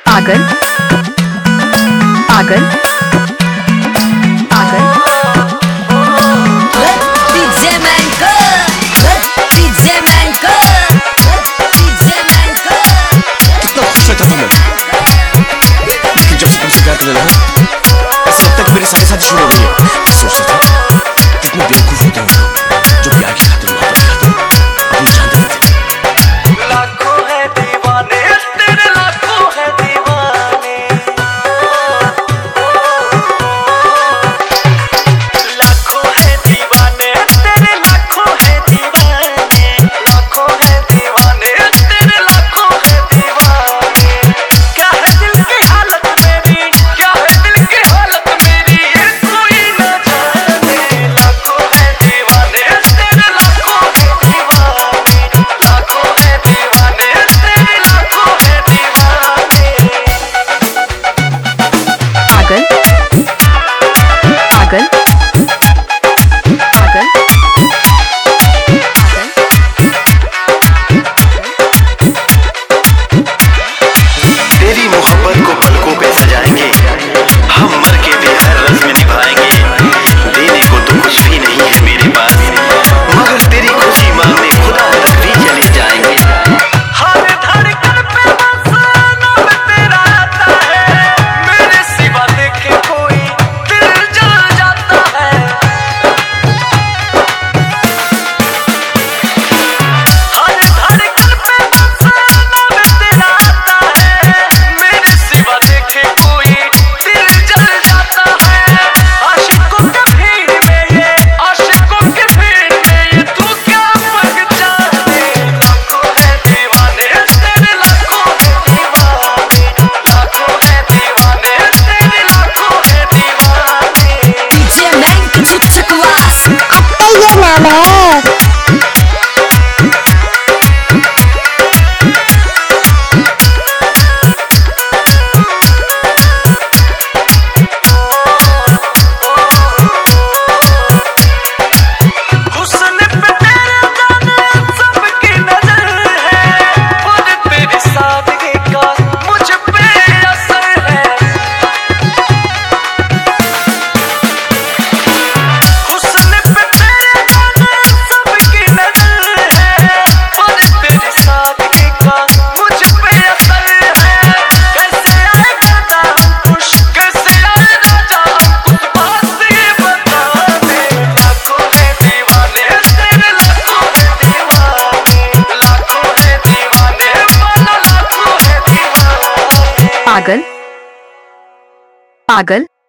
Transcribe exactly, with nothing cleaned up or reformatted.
पागल पागल पागल डीजे मैन को डीजे मैन को डीजे मैन को कितना खुश रहता था मैं, लेकिन जब से तुमसे प्यार करने लगा ऐसा लगता है कि मेरी सारी सारी शुरू हो गई है। मैं सोचता था कितने बेवकूफ होते हैं जो प्यार की खातिर मौत नहीं खाते, अपनी जान दे देते। लाखों है दीवाने तेरे, लाखों है दीवाने, लाखों है दीवाने तेरे, लाखों है दीवाने, लाखों है दीवाने तेरे, लाखों है दीवाने। क्या है दिल की हालत मेरी, क्या है दिल की हालत मेरी, ये कोई न जाने। लाखों है दीवाने तेरे, लाखों है दीवाने, लाखों है दीवाने तेरे, लाखों है दीवाने। पागल पागल पागल तेरी मोहब्बत को पलकों पे सजाएंगे, हम मर के भी हर रस्म निभाएंगे। देने को तो कुछ भी नहीं है मेरे पास, मगर तेरी खुशी मांगने खुदा तक भी चले जाएंगे। हर धड़कन पे बस नाम तेरा आता है, मेरे सिवा देखे कोई दिल जल जाता है। हर धड़कन पे बस नाम तेरा आता है, मेरे सिवा देखे कोई दिल जल जाता है। आशिकों के भीड़ में ये, आशिकों के भीड़ में ये तू क्या पहचाने। लाखों है दीवाने तेरे, लाखों है दीवाने, लाखों है दीवाने तेरे, लाखों है दीवाने। डीजे मैन की चुटकुलास आपका ये नाम है। हुस्न पे तेरे जाने सबकी नजर है, और तेरी सादगी का मुझ पे असर है। हुस्न पे तेरे जाने सबकी नजर है, और तेरी सादगी का मुझ पे असर है। कैसे आए राजा अंकुश, कैसे आए राजा अंकुश, बात ये बता दे। लाखों है दीवाने तेरे, लाखों है दीवाने, लाखों है दीवाने वाला, लाखों है दीवाने। पागल पागल